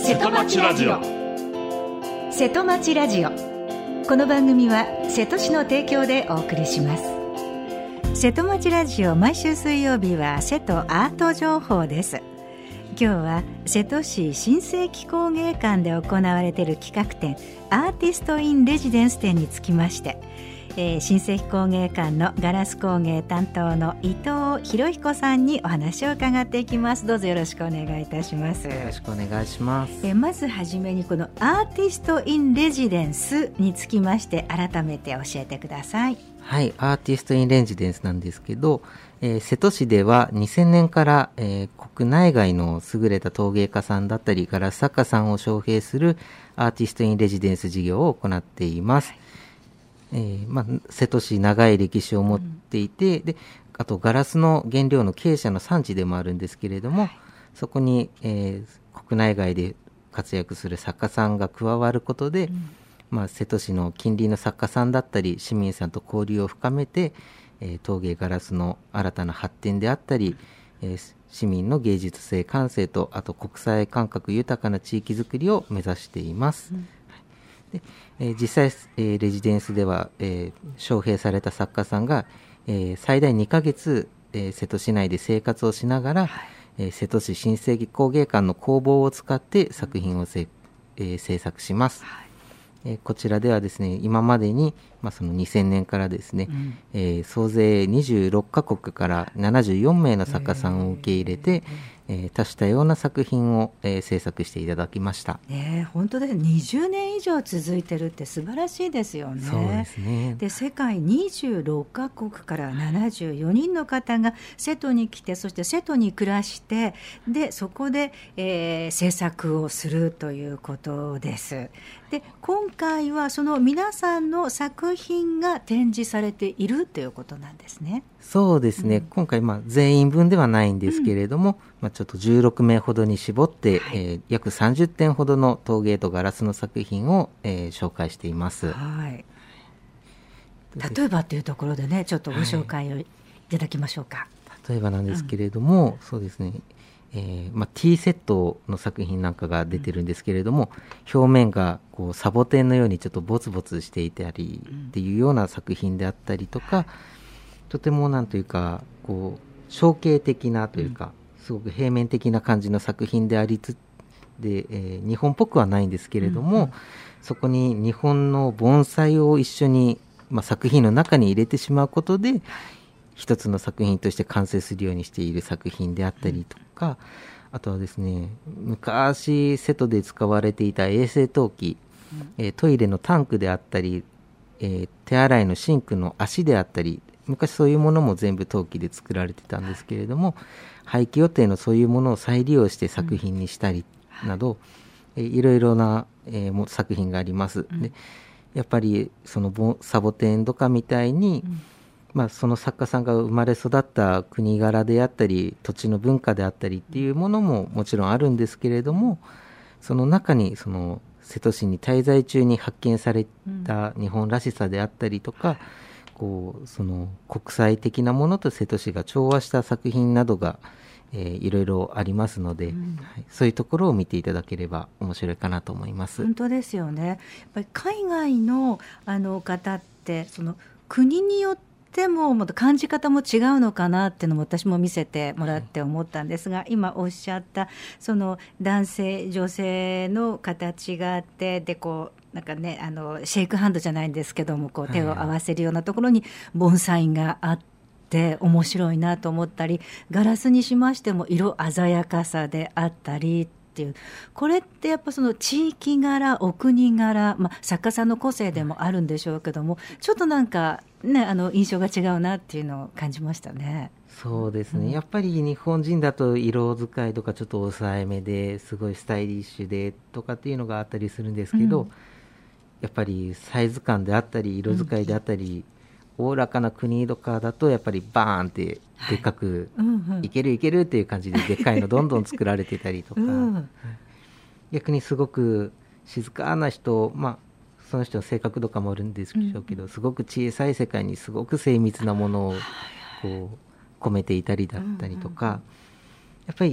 瀬戸町ラジオ。 瀬戸町ラジオ。この番組は瀬戸市の提供でお送りします。瀬戸町ラジオ、毎週水曜日は瀬戸アート情報です。今日は瀬戸市新世紀工芸館で行われている企画展、アーティスト・イン・レジデンス展につきまして、新世紀工芸館のガラス工芸担当の伊藤博彦さんにお話を伺っていきます。どうぞよろしくお願いいたします。 よろしくお願いします。 まずはじめにこのアーティスト・イン・レジデンスにつきまして改めて教えてください。 はい、アーティスト・イン・レジデンスなんですけど、瀬戸市では2000年から、国内外の優れた陶芸家さんだったりガラス作家さんを招聘するアーティスト・イン・レジデンス事業を行っています。瀬戸市長い歴史を持っていて、であとガラスの原料の珪砂の産地でもあるんですけれども、そこに、国内外で活躍する作家さんが加わることで、瀬戸市の近隣の作家さんだったり市民さんと交流を深めて、陶芸ガラスの新たな発展であったり、市民の芸術性感性とあと国際感覚豊かな地域づくりを目指しています。で実際、レジデンスでは、招聘された作家さんが、最大2ヶ月、瀬戸市内で生活をしながら、瀬戸市新世紀工芸館の工房を使って作品を制作します。こちらではですね、今までに、その2000年からですね、総勢26カ国から74名の作家さんを受け入れて、多種多様な作品を、制作していただきました。 本当です。20年以上続いてるって素晴らしいですよね。 そうですね。 で世界26カ国から74人の方が瀬戸に来て、そして瀬戸に暮らして、でそこで、制作をするということです。で今回はその皆さんの作品が展示されているということなんですね。 そうですね、今回全員分ではないんですけれども、ちょっと16名ほどに絞って、約30点ほどの陶芸とガラスの作品を、紹介しています。 例えばというところでね、ちょっとご紹介をいただきましょうか。 例えばなんですけれども、そうですね、ティーセットの作品なんかが出てるんですけれども、表面がこうサボテンのようにちょっとボツボツしていたりっていうような作品であったりとか、とてもなんというかこう象形的なというか、すごく平面的な感じの作品でありつつで、日本っぽくはないんですけれども、そこに日本の盆栽を一緒に、作品の中に入れてしまうことで一つの作品として完成するようにしている作品であったりとか、あとはですね、昔瀬戸で使われていた衛生陶器、トイレのタンクであったり、手洗いのシンクの足であったり、昔そういうものも全部陶器で作られてたんですけれども、廃棄予定のそういうものを再利用して作品にしたりなど、いろいろな、作品があります。でやっぱりそのサボテンとかみたいに、その作家さんが生まれ育った国柄であったり土地の文化であったりっていうものももちろんあるんですけれども、その中にその瀬戸市に滞在中に発見された日本らしさであったりとか、その国際的なものと瀬戸市が調和した作品などが、いろいろありますので、そういうところを見ていただければ面白いかなと思います。 本当ですよね。やっぱり海外の、方ってその国によってももっと感じ方も違うのかなっていうのも私も見せてもらって思ったんですが、今おっしゃったその男性女性の形があって、でなんかね、シェイクハンドじゃないんですけども、手を合わせるようなところに盆栽があって面白いなと思ったり、ガラスにしましても色鮮やかさであったりっていう、これってやっぱその地域柄、お国柄、作家さんの個性でもあるんでしょうけども、ちょっとなんかね、印象が違うなっていうのを感じましたね。 そうですね、やっぱり日本人だと色使いとかちょっと抑えめですごいスタイリッシュでとかっていうのがあったりするんですけど、やっぱりサイズ感であったり色使いであったり、おおらかな国とかだとやっぱりバーンってでっかく、いけるいけるっていう感じででっかいのどんどん作られてたりとか、逆にすごく静かな人、その人の性格とかもあるんでしょうけど、すごく小さい世界にすごく精密なものを込めていたりだったりとか、やっぱり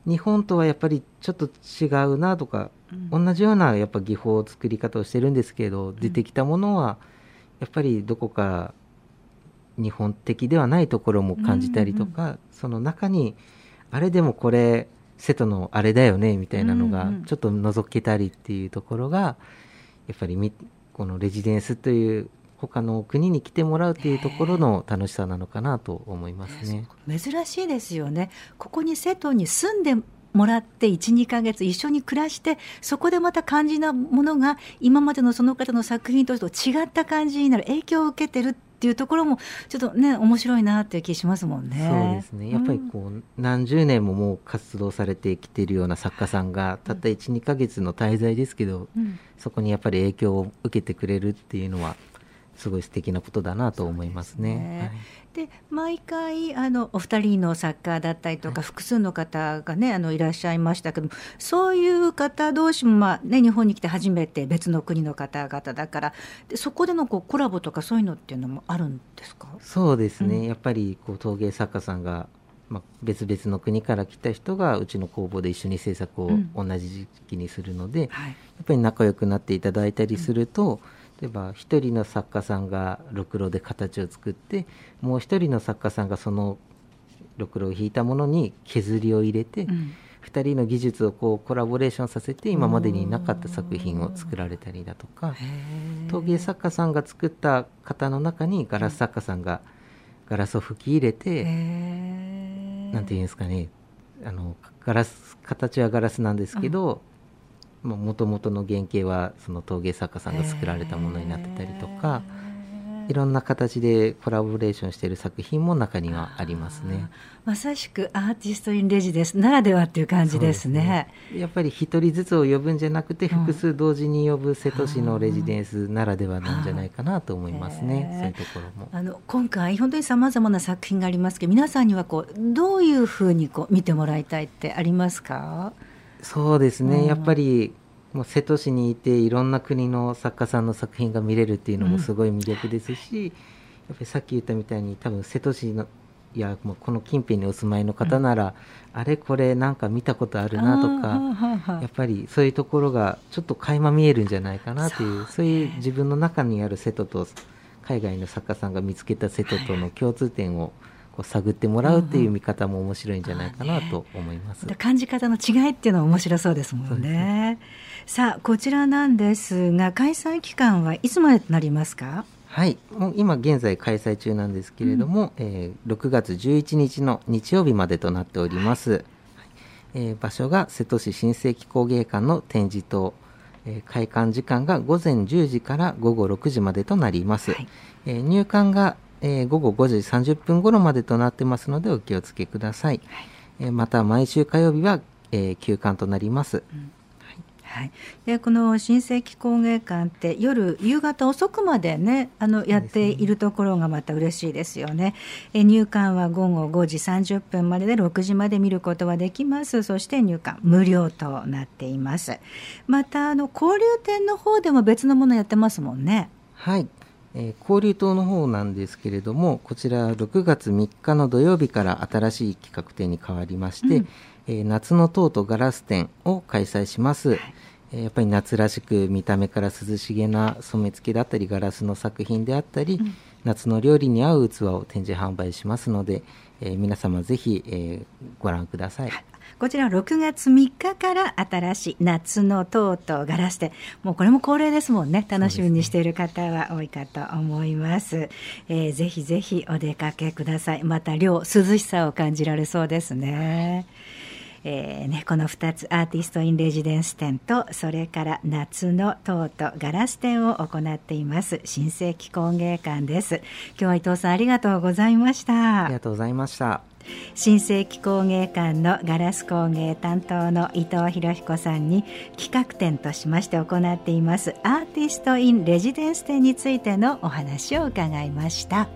日本とはやっぱりちょっと違うなとか、同じようなやっぱ技法作り方をしてるんですけど、出てきたものはやっぱりどこか日本的ではないところも感じたりとか、その中にあれでもこれ瀬戸のあれだよねみたいなのがちょっと覗けたりっていうところが、やっぱりこのレジデンスという他の国に来てもらうというところの楽しさなのかなと思いますね。 珍しいですよね。ここに瀬戸に住んでもらって 1,2 ヶ月一緒に暮らして、そこでまた感じなものが今までのその方の作品と違った感じになる、影響を受けてるっていうところもちょっとね面白いなっていう気しますもんね。 そうですね。やっぱりこう、何十年ももう活動されてきているような作家さんがたった 1,2 ヶ月の滞在ですけど、そこにやっぱり影響を受けてくれるっていうのはすごい素敵なことだなと思いますね。 で毎回お二人の作家だったりとか、複数の方がねいらっしゃいましたけど、そういう方同士も日本に来て初めて別の国の方々だから、でそこでのコラボとかそういうのっていうのもあるんですか？ そうですね、やっぱり陶芸作家さんが、別々の国から来た人がうちの工房で一緒に制作を同じ時期にするので、やっぱり仲良くなっていただいたりすると、例えば一人の作家さんがろくろで形を作って、もう一人の作家さんがそのろくろを引いたものに削りを入れて、二人の技術をコラボレーションさせて今までになかった作品を作られたりだとか、陶芸作家さんが作った型の中にガラス作家さんがガラスを吹き入れて、なんていうんですかね、形はガラスなんですけど、もともとの原型はその陶芸作家さんが作られたものになってたりとか、いろんな形でコラボレーションしている作品も中にはありますね。 まさしくアーティストインレジデンスならではっていう感じですね。 やっぱり一人ずつを呼ぶんじゃなくて、複数同時に呼ぶ瀬戸市のレジデンスならではなんじゃないかなと思いますね。そういうところも今回本当にさまざまな作品がありますけど、皆さんにはどういうふうに見てもらいたいってありますか？ そうですね、やっぱりもう瀬戸市にいていろんな国の作家さんの作品が見れるっていうのもすごい魅力ですし、やっぱりさっき言ったみたいに多分瀬戸市のもうこの近辺にお住まいの方なら、あれこれなんか見たことあるなとか、やっぱりそういうところがちょっと垣間見えるんじゃないかなという、そういう自分の中にある瀬戸と海外の作家さんが見つけた瀬戸との共通点を探ってもらうっていう見方も面白いんじゃないかなと思います。 感じ方の違いっていうのは面白そうですもんね。さあこちらなんですが、開催期間はいつまでとなりますか？ はい、もう今現在開催中なんですけれども、6月11日の日曜日までとなっております。場所が瀬戸市新世紀工芸館の展示棟、開館時間が午前10時から午後6時までとなります。入館が午後5時30分頃までとなってますのでお気をつけください。また毎週火曜日は、休館となります。 でこの新世紀工芸館って夕方遅くまでねやっているところがまた嬉しいですよね。入館は午後5時30分までで6時まで見ることはできます。そして入館無料となっています。また交流展の方でも別のものやってますもんね。 はい、交流棟の方なんですけれども、こちら6月3日の土曜日から新しい企画展に変わりまして、夏の塔とガラス展を開催します。やっぱり夏らしく見た目から涼しげな染め付けだったりガラスの作品であったり、夏の料理に合う器を展示販売しますので、皆様ぜひ、ご覧ください。 こちら6月3日から新しい夏の塔とガラス展、もうこれも恒例ですもんね。楽しみにしている方は多いかと思います。ぜひぜひお出かけください。また涼しさを感じられそうですね。この2つアーティストインレジデンス展とそれから夏の塔とガラス展を行っています新世紀工芸館です。今日は伊藤さんありがとうございました。 ありがとうございました。 新世紀工芸館のガラス工芸担当の伊藤博彦さんに企画展としまして行っていますアーティストインレジデンス展についてのお話を伺いました。